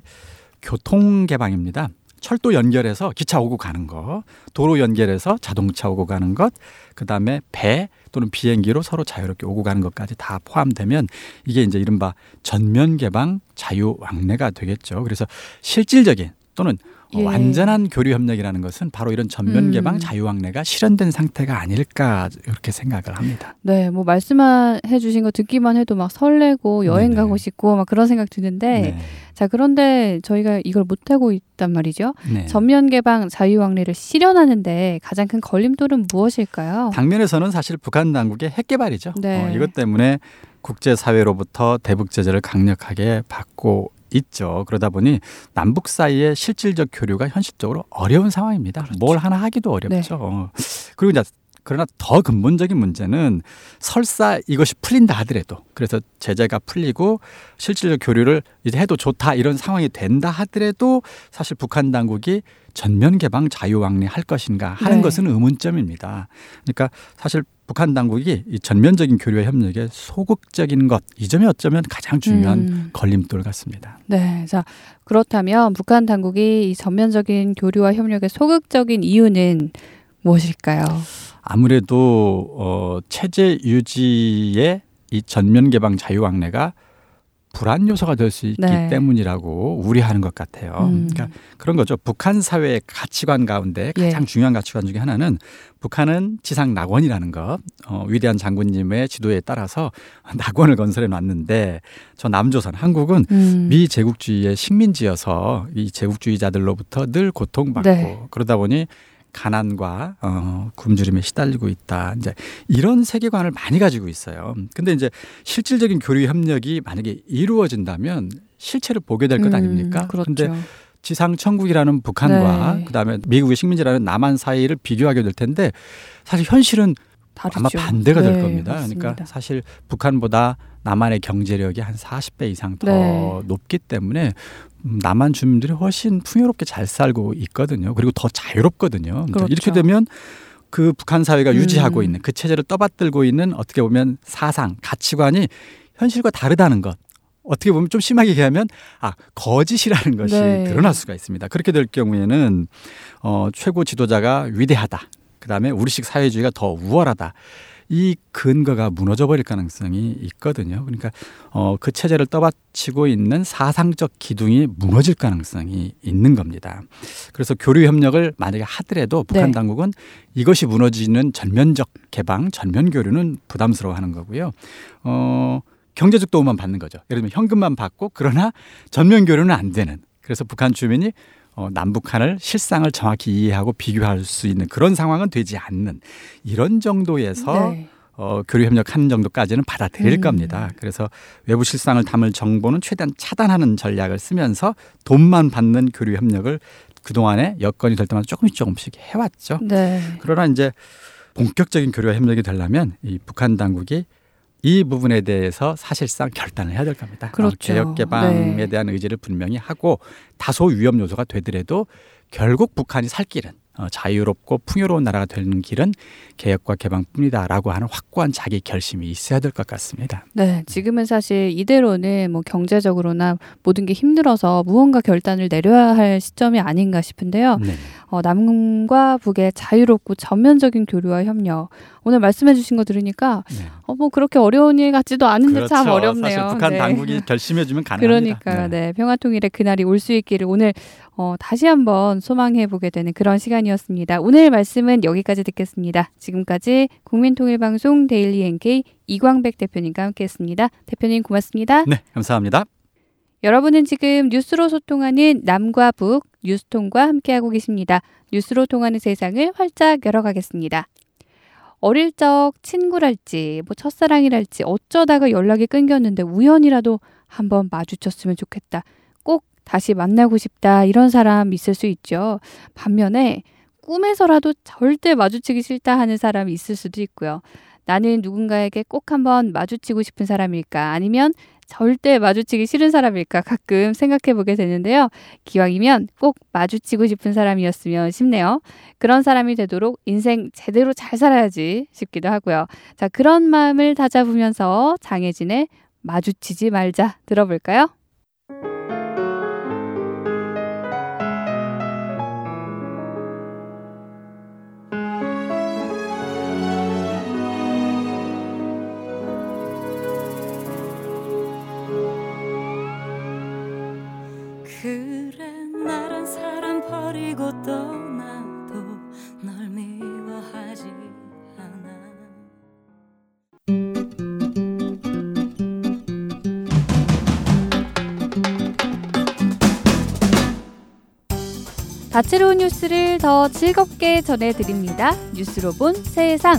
교통 개방입니다. 철도 연결해서 기차 오고 가는 거, 도로 연결해서 자동차 오고 가는 것, 그다음에 배 또는 비행기로 서로 자유롭게 오고 가는 것까지 다 포함되면 이게 이제 이른바 전면 개방 자유 왕래가 되겠죠. 그래서 실질적인 또는 예. 완전한 교류 협력이라는 것은 바로 이런 전면 음. 개방 자유 왕래가 실현된 상태가 아닐까 이렇게 생각을 합니다. 네, 뭐 말씀해 주신 거 듣기만 해도 막 설레고 여행 네네. 가고 싶고 막 그런 생각 드는데 네. 자, 그런데 저희가 이걸 못 하고 있단 말이죠. 네. 전면 개방 자유 왕래를 실현하는데 가장 큰 걸림돌은 무엇일까요? 당면에서는 사실 북한 당국의 핵 개발이죠. 네. 어, 이것 때문에 국제사회로부터 대북 제재를 강력하게 받고 있죠. 그러다 보니 남북 사이의 실질적 교류가 현실적으로 어려운 상황입니다. 그렇죠. 뭘 하나 하기도 어렵죠. 어. 그리고 이제 그러나 더 근본적인 문제는 설사 이것이 풀린다 하더라도 그래서 제재가 풀리고 실질적 교류를 이제 해도 좋다 이런 상황이 된다 하더라도 사실 북한 당국이 전면 개방 자유 왕래 할 것인가 하는 네. 것은 의문점입니다. 그러니까 사실 북한 당국이 이 전면적인 교류와 협력에 소극적인 것 이 점이 어쩌면 가장 중요한 음. 걸림돌 같습니다. 네, 자 그렇다면 북한 당국이 이 전면적인 교류와 협력에 소극적인 이유는 무엇일까요? 아무래도 어, 체제 유지의 이 전면 개방 자유 왕래가 불안 요소가 될 수 있기 네. 때문이라고 우려하는 것 같아요. 음. 그러니까 그런 거죠. 북한 사회의 가치관 가운데 가장 예. 중요한 가치관 중에 하나는 북한은 지상 낙원이라는 것. 어, 위대한 장군님의 지도에 따라서 낙원을 건설해 놨는데 저 남조선 한국은 음. 미 제국주의의 식민지여서 이 제국주의자들로부터 늘 고통받고 네. 그러다 보니 가난과 어, 굶주림에 시달리고 있다. 이제 이런 세계관을 많이 가지고 있어요. 근데 이제 실질적인 교류 협력이 만약에 이루어진다면 실체를 보게 될 것 아닙니까? 음, 그렇죠. 근데 지상 천국이라는 북한과 네. 그다음에 미국의 식민지라는 남한 사이를 비교하게 될 텐데 사실 현실은 다르죠. 아마 반대가 네, 될 겁니다. 맞습니다. 그러니까 사실 북한보다 남한의 경제력이 한 사십 배 이상 더 네. 높기 때문에 남한 주민들이 훨씬 풍요롭게 잘 살고 있거든요. 그리고 더 자유롭거든요. 그렇죠. 이렇게 되면 그 북한 사회가 음. 유지하고 있는 그 체제를 떠받들고 있는 어떻게 보면 사상, 가치관이 현실과 다르다는 것. 어떻게 보면 좀 심하게 얘기하면 아 거짓이라는 것이 네. 드러날 수가 있습니다. 그렇게 될 경우에는 어, 최고 지도자가 위대하다. 그다음에 우리식 사회주의가 더 우월하다. 이 근거가 무너져 버릴 가능성이 있거든요. 그러니까 어, 그 체제를 떠받치고 있는 사상적 기둥이 무너질 가능성이 있는 겁니다. 그래서 교류 협력을 만약에 하더라도 북한 네. 당국은 이것이 무너지는 전면적 개방, 전면 교류는 부담스러워하는 거고요. 어, 경제적 도움만 받는 거죠. 예를 들면 현금만 받고 그러나 전면 교류는 안 되는. 그래서 북한 주민이 어, 남북한을 실상을 정확히 이해하고 비교할 수 있는 그런 상황은 되지 않는 이런 정도에서 네. 어, 교류 협력하는 정도까지는 받아들일 음. 겁니다. 그래서 외부 실상을 담을 정보는 최대한 차단하는 전략을 쓰면서 돈만 받는 교류 협력을 그동안에 여건이 될 때마다 조금씩 조금씩 해왔죠. 네. 그러나 이제 본격적인 교류와 협력이 되려면 이 북한 당국이 이 부분에 대해서 사실상 결단을 해야 될 겁니다. 그렇죠. 어, 개혁 개방에 네. 대한 의지를 분명히 하고 다소 위험 요소가 되더라도 결국 북한이 살 길은 어, 자유롭고 풍요로운 나라가 되는 길은 개혁과 개방뿐이다라고 하는 확고한 자기 결심이 있어야 될 것 같습니다. 네, 지금은 사실 이대로는 뭐 경제적으로나 모든 게 힘들어서 무언가 결단을 내려야 할 시점이 아닌가 싶은데요. 네. 어, 남과 북의 자유롭고 전면적인 교류와 협력. 오늘 말씀해 주신 거 들으니까 네. 어, 뭐 그렇게 어려운 일 같지도 않은데 그렇죠. 참 어렵네요. 사실 북한 네. 당국이 결심해주면 가능합니다. 그러니까요. 네. 평화통일의 그날이 올 수 있기를 오늘 어, 다시 한번 소망해 보게 되는 그런 시간이었습니다. 오늘 말씀은 여기까지 듣겠습니다. 지금까지 국민통일방송 데일리 엔케이 이광백 대표님과 함께했습니다. 대표님 고맙습니다. 네, 감사합니다. 여러분은 지금 뉴스로 소통하는 남과 북 뉴스통과 함께하고 계십니다. 뉴스로 통하는 세상을 활짝 열어가겠습니다. 어릴 적 친구랄지 뭐 첫사랑이랄지 어쩌다가 연락이 끊겼는데 우연이라도 한번 마주쳤으면 좋겠다. 꼭 다시 만나고 싶다. 이런 사람 있을 수 있죠. 반면에 꿈에서라도 절대 마주치기 싫다 하는 사람이 있을 수도 있고요. 나는 누군가에게 꼭 한번 마주치고 싶은 사람일까? 아니면 절대 마주치기 싫은 사람일까? 가끔 생각해 보게 되는데요. 기왕이면 꼭 마주치고 싶은 사람이었으면 싶네요. 그런 사람이 되도록 인생 제대로 잘 살아야지 싶기도 하고요. 자, 그런 마음을 다잡으면서 장혜진의 마주치지 말자 들어볼까요? 그래 나란 사람 버리고 떠나도 널 미워하지 않아. 다채로운 뉴스를 더 즐겁게 전해드립니다. 뉴스로 본 세상.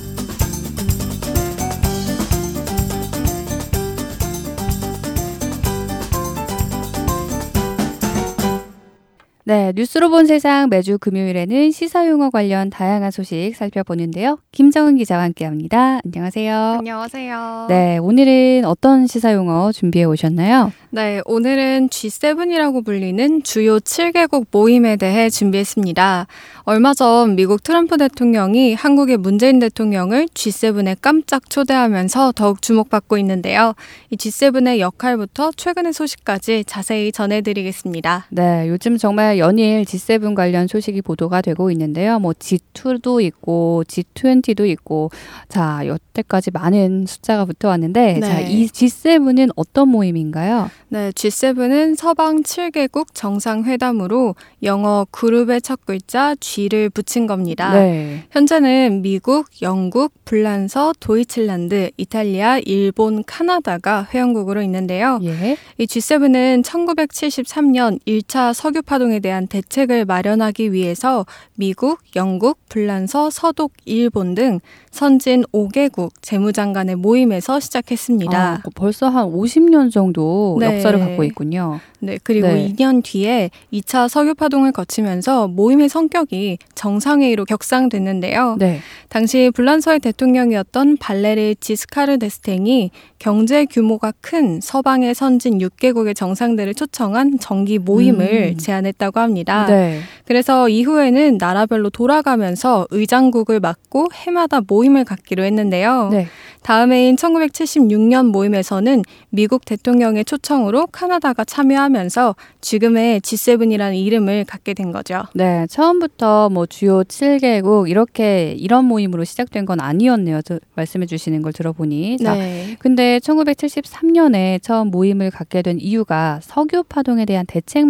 네, 뉴스로 본 세상 매주 금요일에는 시사용어 관련 다양한 소식 살펴보는데요. 김정은 기자와 함께합니다. 안녕하세요. 안녕하세요. 네, 오늘은 어떤 시사용어 준비해 오셨나요? 네, 오늘은 지 세븐이라고 불리는 주요 칠 개국 모임에 대해 준비했습니다. 얼마 전 미국 트럼프 대통령이 한국의 문재인 대통령을 지 세븐에 깜짝 초대하면서 더욱 주목받고 있는데요. 이 지 세븐의 역할부터 최근의 소식까지 자세히 전해드리겠습니다. 네, 요즘 정말 연일 지 세븐 관련 소식이 보도가 되고 있는데요. 뭐 지 투도 있고 지 트웬티도 있고 자, 여태까지 많은 숫자가 붙어왔는데 네. 자, 이 지 세븐은 어떤 모임인가요? 네, 지 세븐은 서방 칠 개국 정상회담으로 영어 그룹의 첫 글자 G를 붙인 겁니다. 네. 현재는 미국, 영국, 불란서, 도이칠란드, 이탈리아, 일본, 카나다가 회원국으로 있는데요. 예. 이 지 세븐은 천구백칠십삼 년 일 차 석유 파동에 대한 대책을 마련하기 위해서 미국, 영국, 불란서, 서독, 일본 등 선진 오 개국 재무장관의 모임에서 시작했습니다. 아, 벌써 한 오십 년 정도 네. 역사를 갖고 있군요. 네, 그리고 네. 이 년 뒤에 이 차 석유파동을 거치면서 모임의 성격이 정상회의로 격상됐는데요. 네. 당시 불란서의 대통령이었던 발레리 지스카르 데스탱이 경제 규모가 큰 서방의 선진 육 개국의 정상들을 초청한 정기 모임을 음. 제안했다고 합니다. 네. 그래서 이후에는 나라별로 돌아가면서 의장국을 맡고 해마다 모임을 갖기로 했는데요. 네. 다음 해인 천구백칠십육 년 모임에서는 미국 대통령의 초청으로 카나다가 참여하면서 지금의 지 세븐이라는 이름을 갖게 된 거죠. 네, 처음부터 뭐 주요 칠 개국 이렇게 이런 모임으로 시작된 건 아니었네요. 저, 말씀해 주시는 걸 들어보니. 자, 네. 근데 천구백칠십삼 년에 처음 모임을 갖게 된 이유가 석유 파동에 대한 대책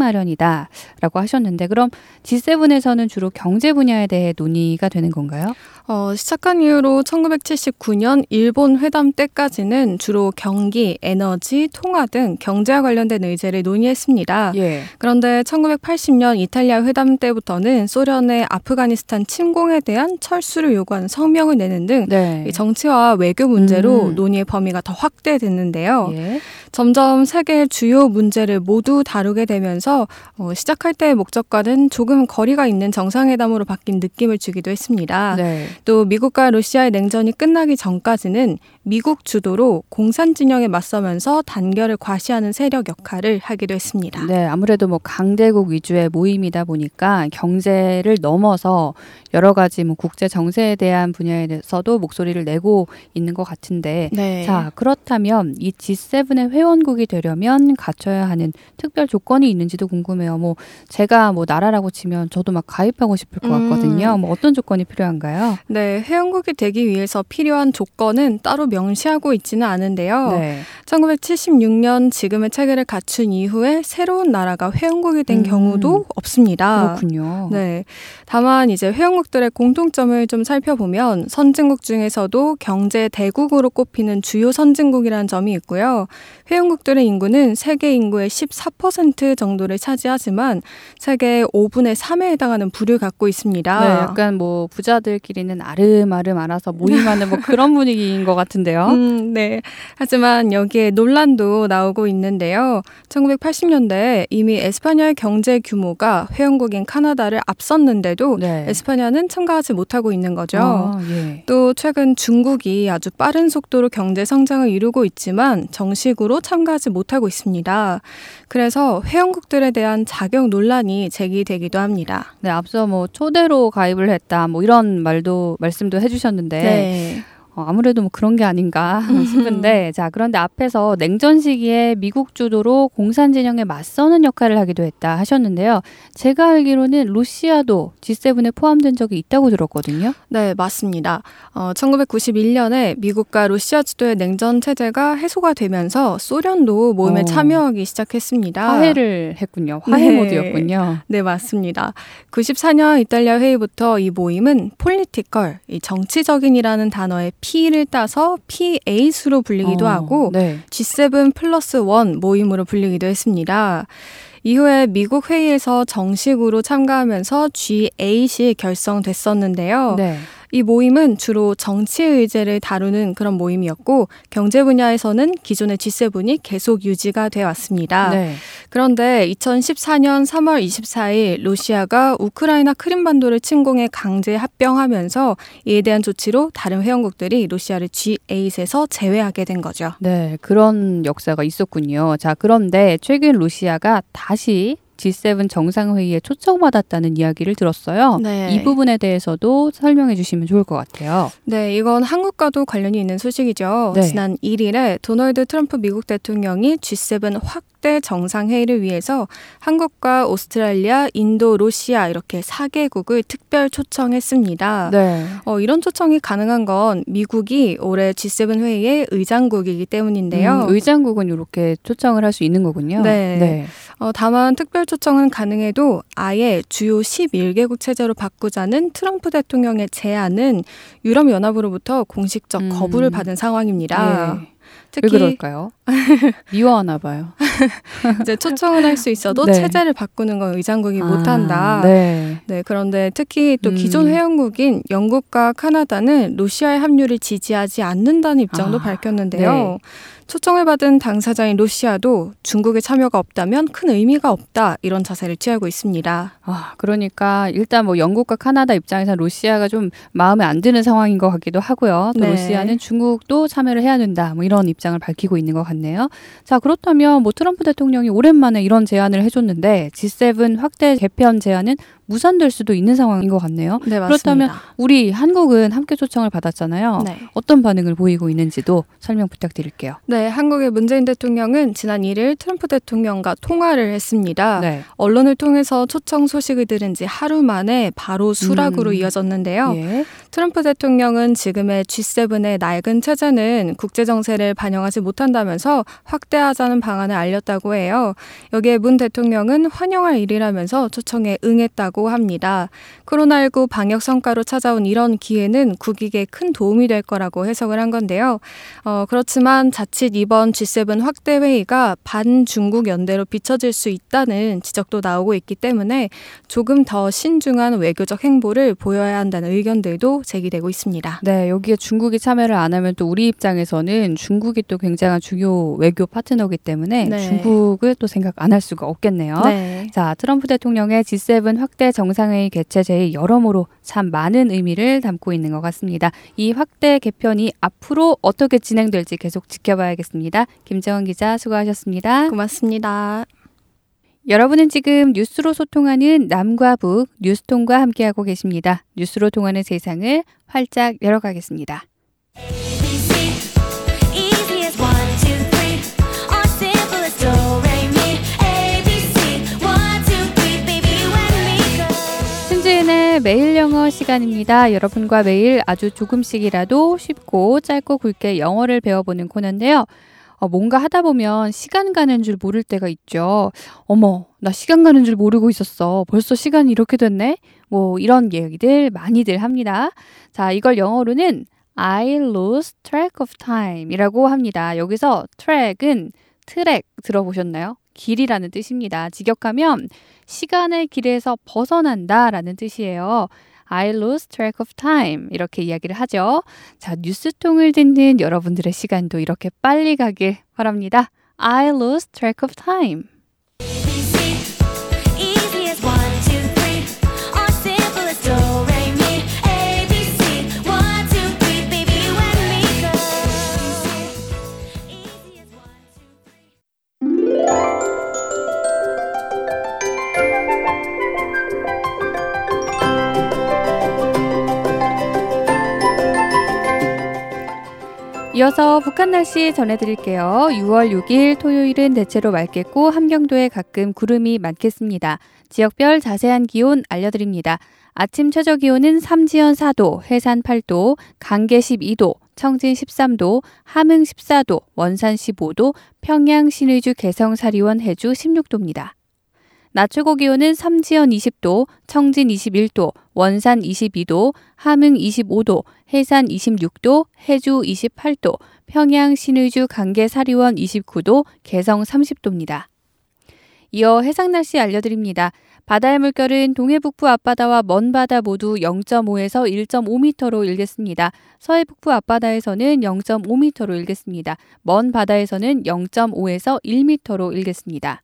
마련이다라고 하셨는데 그럼 지 세븐에서는 주로 경제 분야에 대해 논의가 되는 건가요? 어, 시작한 이후로 천구백칠십구 년 일본 회담 때까지는 주로 경기, 에너지, 통화 등 경제와 관련된 의제를 논의했습니다. 예. 그런데 천구백팔십 년 이탈리아 회담 때부터는 소련의 아프가니스탄 침공에 대한 철수를 요구하는 성명을 내는 등 네. 이 정치와 외교 문제로 음. 논의의 범위가 더 확대됐는데요. 예. 점점 세계의 주요 문제를 모두 다루게 되면서 어, 시작할 때의 목적과는 조금 거리가 있는 정상회담으로 바뀐 느낌을 주기도 했습니다. 네. 또 미국과 러시아의 냉전이 끝나기 전까지는 미국 주도로 공산 진영에 맞서면서 단결을 과시하는 세력 역할을 하기도 했습니다. 네, 아무래도 뭐 강대국 위주의 모임이다 보니까 경제를 넘어서 여러 가지 뭐 국제 정세에 대한 분야에 대해서도 목소리를 내고 있는 것 같은데, 네. 자 그렇다면 이 지 세븐의 회원국이 되려면 갖춰야 하는 특별 조건이 있는지도 궁금해요. 뭐 제가 뭐 나라라고 치면 저도 막 가입하고 싶을 것 같거든요. 음. 뭐 어떤 조건이 필요한가요? 네, 회원국이 되기 위해서 필요한 조건은 따로 명시하고 있지는 않은데요. 네. 천구백칠십육 년 지금의 체계를 갖춘 이후에 새로운 나라가 회원국이 된 음. 경우도 없습니다. 그렇군요. 네. 다만 이제 회원국들의 공통점을 좀 살펴보면 선진국 중에서도 경제 대국으로 꼽히는 주요 선진국이라는 점이 있고요. 회원국들의 인구는 세계 인구의 십사 퍼센트 정도를 차지하지만 세계의 오분의 삼에 해당하는 부를 갖고 있습니다. 네, 약간 뭐 부자들끼리는 아름아름 알아서 모임하는 뭐 그런 분위기인 것 같은데요. 음, 네. 하지만 여기에 논란도 나오고 있는데요. 천구백팔십 년대에 이미 에스파냐의 경제 규모가 회원국인 카나다를 앞섰는데도 네. 에스파냐는 참가하지 못하고 있는 거죠. 아, 예. 또 최근 중국이 아주 빠른 속도로 경제 성장을 이루고 있지만 정식으로 참가하지 못하고 있습니다. 그래서 회원국들에 대한 자격 논란이 제기되기도 합니다. 네, 앞서 뭐 초대로 가입을 했다, 뭐 이런 말도 말씀도 해주셨는데 네. 어, 아무래도 뭐 그런 게 아닌가 싶은데, 자 그런데 앞에서 냉전 시기에 미국 주도로 공산 진영에 맞서는 역할을 하기도 했다 하셨는데요. 제가 알기로는 러시아도 지 세븐에 포함된 적이 있다고 들었거든요. 네, 맞습니다. 어, 천구백구십일 년에 미국과 러시아 주도의 냉전 체제가 해소가 되면서 소련도 모임에 어. 참여하기 시작했습니다. 화해를 했군요. 화해 네. 모드였군요. 네, 맞습니다. 구십사 년 이탈리아 회의부터 이 모임은 폴리티컬, 이 정치적인이라는 단어의 P를 따서 피 에잇으로 불리기도 어, 하고 네. 지 세븐 플러스 원 모임으로 불리기도 했습니다. 이후에 미국 회의에서 정식으로 참가하면서 지 에잇이 결성됐었는데요. 네. 이 모임은 주로 정치 의제를 다루는 그런 모임이었고 경제 분야에서는 기존의 지 세븐이 계속 유지가 돼 왔습니다. 네. 그런데 이천십사 년 삼월 이십사일 러시아가 우크라이나 크림반도를 침공해 강제 합병하면서 이에 대한 조치로 다른 회원국들이 러시아를 지 에잇에서 제외하게 된 거죠. 네, 그런 역사가 있었군요. 자, 그런데 최근 러시아가 다시 지 세븐 정상회의에 초청받았다는 이야기를 들었어요. 네. 이 부분에 대해서도 설명해 주시면 좋을 것 같아요. 네, 이건 한국과도 관련이 있는 소식이죠. 네. 지난 일 일에 도널드 트럼프 미국 대통령이 지 세븐 확대 정상회의를 위해서 한국과 오스트랄리아, 인도, 러시아 이렇게 사 개국을 특별 초청했습니다. 네. 어, 이런 초청이 가능한 건 미국이 올해 지 세븐 회의의 의장국이기 때문인데요. 음, 의장국은 이렇게 초청을 할 수 있는 거군요. 네. 네. 어, 다만 특별 초청은 가능해도 아예 주요 십일 개국 체제로 바꾸자는 트럼프 대통령의 제안은 유럽연합으로부터 공식적 음. 거부를 받은 상황입니다. 네. 특히 왜 그럴까요? 미워하나 봐요. 이제 초청은 할 수 있어도 네. 체제를 바꾸는 건 의장국이 아, 못한다. 네. 네, 그런데 특히 또 음. 기존 회원국인 영국과 카나다는 러시아의 합류를 지지하지 않는다는 입장도 아, 밝혔는데요. 네. 초청을 받은 당사자인 러시아도 중국의 참여가 없다면 큰 의미가 없다 이런 자세를 취하고 있습니다. 아, 그러니까 일단 뭐 영국과 카나다 입장에서 러시아가 좀 마음에 안 드는 상황인 것 같기도 하고요. 또 네. 러시아는 중국도 참여를 해야 된다. 뭐 이런 입장을 밝히고 있는 것 같네요. 자, 그렇다면 뭐 트럼프 대통령이 오랜만에 이런 제안을 해줬는데 지 세븐 확대 개편 제안은 무산될 수도 있는 상황인 것 같네요. 네, 맞습니다. 그렇다면 우리 한국은 함께 초청을 받았잖아요. 네. 어떤 반응을 보이고 있는지도 설명 부탁드릴게요. 네, 한국의 문재인 대통령은 지난 일 일 트럼프 대통령과 통화를 했습니다. 네. 언론을 통해서 초청 소식을 들은 지 하루 만에 바로 수락으로 음. 이어졌는데요. 예. 트럼프 대통령은 지금의 지 세븐의 낡은 체제는 국제 정세를 반영하지 못한다면서 확대하자는 방안을 알렸다고 해요. 여기에 문 대통령은 환영할 일이라면서 초청에 응했다고 합니다. 코로나십구 방역 성과로 찾아온 이런 기회는 국익에 큰 도움이 될 거라고 해석을 한 건데요. 어, 그렇지만 자칫 이번 지 세븐 확대 회의가 반중국 연대로 비춰질 수 있다는 지적도 나오고 있기 때문에 조금 더 신중한 외교적 행보를 보여야 한다는 의견들도 제기되고 있습니다. 네, 여기에 중국이 참여를 안 하면 또 우리 입장에서는 중국이 또 굉장한 중요 외교 파트너이기 때문에 네. 중국을 또 생각 안 할 수가 없겠네요. 네. 자, 트럼프 대통령의 지 세븐 확대 정상회의 개최 제의 여러모로 참 많은 의미를 담고 있는 것 같습니다. 이 확대 개편이 앞으로 어떻게 진행될지 계속 지켜봐야겠습니다. 김정은 기자 수고하셨습니다. 고맙습니다. 여러분은 지금 뉴스로 소통하는 남과 북 뉴스통과 함께하고 계십니다. 뉴스로 통하는 세상을 활짝 열어가겠습니다. 신지은의 매일 영어 시간입니다. 여러분과 매일 아주 조금씩이라도 쉽고 짧고 굵게 영어를 배워보는 코너인데요. 어, 뭔가 하다 보면 시간 가는 줄 모를 때가 있죠. 어머, 나 시간 가는 줄 모르고 있었어. 벌써 시간이 이렇게 됐네? 뭐 이런 얘기들 많이들 합니다. 자, 이걸 영어로는 I lose track of time 이라고 합니다. 여기서 track은 트랙 들어보셨나요? 길이라는 뜻입니다. 직역하면 시간의 길에서 벗어난다 라는 뜻이에요. I lose track of time 이렇게 이야기를 하죠. 자, 뉴스통을 듣는 여러분들의 시간도 이렇게 빨리 가길 바랍니다. I lose track of time. 이어서 북한 날씨 전해드릴게요. 유월 육일 토요일은 대체로 맑겠고 함경도에 가끔 구름이 많겠습니다. 지역별 자세한 기온 알려드립니다. 아침 최저 기온은 삼지연 사도, 해산 팔도, 강계 십이도, 청진 십삼도, 함흥 십사도, 원산 십오도, 평양 신의주 개성 사리원 해주 십육도입니다. 낮 최고 기온은 삼지연 이십도, 청진 이십일도, 원산 이십이도, 함흥 이십오도, 해산 이십육도, 해주 이십팔도, 평양 신의주 강계 사리원 이십구도, 개성 삼십도입니다. 이어 해상 날씨 알려드립니다. 바다의 물결은 동해 북부 앞바다와 먼 바다 모두 영점오에서 일점오 미터로 일겠습니다. 서해 북부 앞바다에서는 영점오 미터로 일겠습니다. 먼 바다에서는 영점오에서 일 미터로 일겠습니다.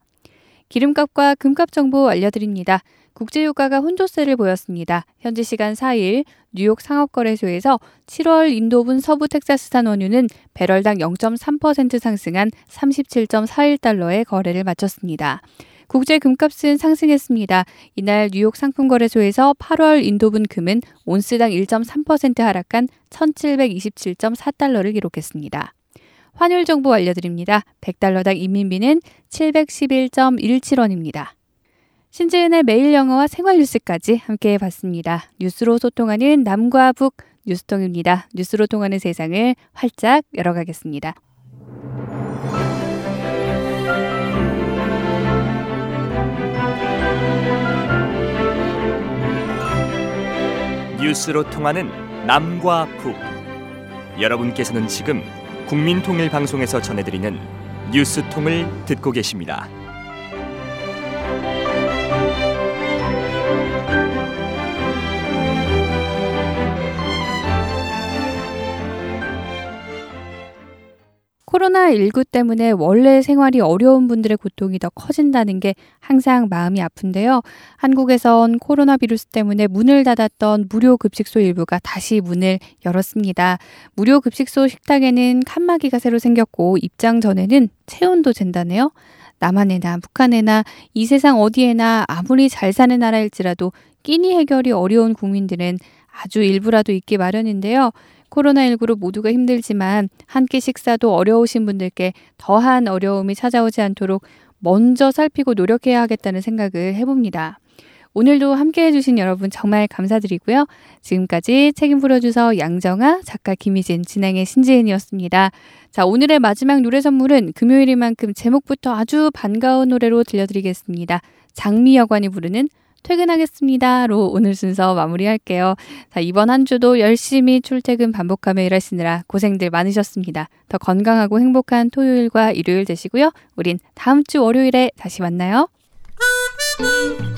기름값과 금값 정보 알려드립니다. 국제유가가 혼조세를 보였습니다. 현지 시간 사일 뉴욕 상업거래소에서 칠월 인도분 서부 텍사스산 원유는 배럴당 영점삼 퍼센트 상승한 삼십칠 점 사일 달러에 거래를 마쳤습니다. 국제 금값은 상승했습니다. 이날 뉴욕 상품거래소에서 팔월 인도분 금은 온스당 일 점 삼 퍼센트 하락한 천칠백이십칠 점 사 달러를 기록했습니다. 환율 정보 알려드립니다. 백 달러당 인민비는 칠백십일 점 일칠 원입니다. 신지은의 매일 영어와 생활 뉴스까지 함께 봤습니다. 뉴스로 소통하는 남과 북 뉴스통입니다. 뉴스로 통하는 세상을 활짝 열어가겠습니다. 뉴스로 통하는 남과 북. 여러분께서는 지금 국민통일방송에서 전해드리는 뉴스통을 듣고 계십니다. 코로나십구 때문에 원래 생활이 어려운 분들의 고통이 더 커진다는 게 항상 마음이 아픈데요. 한국에선 코로나 바이러스 때문에 문을 닫았던 무료 급식소 일부가 다시 문을 열었습니다. 무료 급식소 식당에는 칸막이가 새로 생겼고 입장 전에는 체온도 잰다네요. 남한에나 북한에나 이 세상 어디에나 아무리 잘 사는 나라일지라도 끼니 해결이 어려운 국민들은 아주 일부라도 있기 마련인데요. 코로나십구로 모두가 힘들지만 한 끼 식사도 어려우신 분들께 더한 어려움이 찾아오지 않도록 먼저 살피고 노력해야 하겠다는 생각을 해봅니다. 오늘도 함께해 주신 여러분 정말 감사드리고요. 지금까지 책임 프로듀서 양정아, 작가 김희진, 진행의 신지은이었습니다. 자, 오늘의 마지막 노래 선물은 금요일인 만큼 제목부터 아주 반가운 노래로 들려드리겠습니다. 장미여관이 부르는 퇴근하겠습니다로 오늘 순서 마무리할게요. 자, 이번 한 주도 열심히 출퇴근 반복하며 일하시느라 고생들 많으셨습니다. 더 건강하고 행복한 토요일과 일요일 되시고요. 우린 다음 주 월요일에 다시 만나요.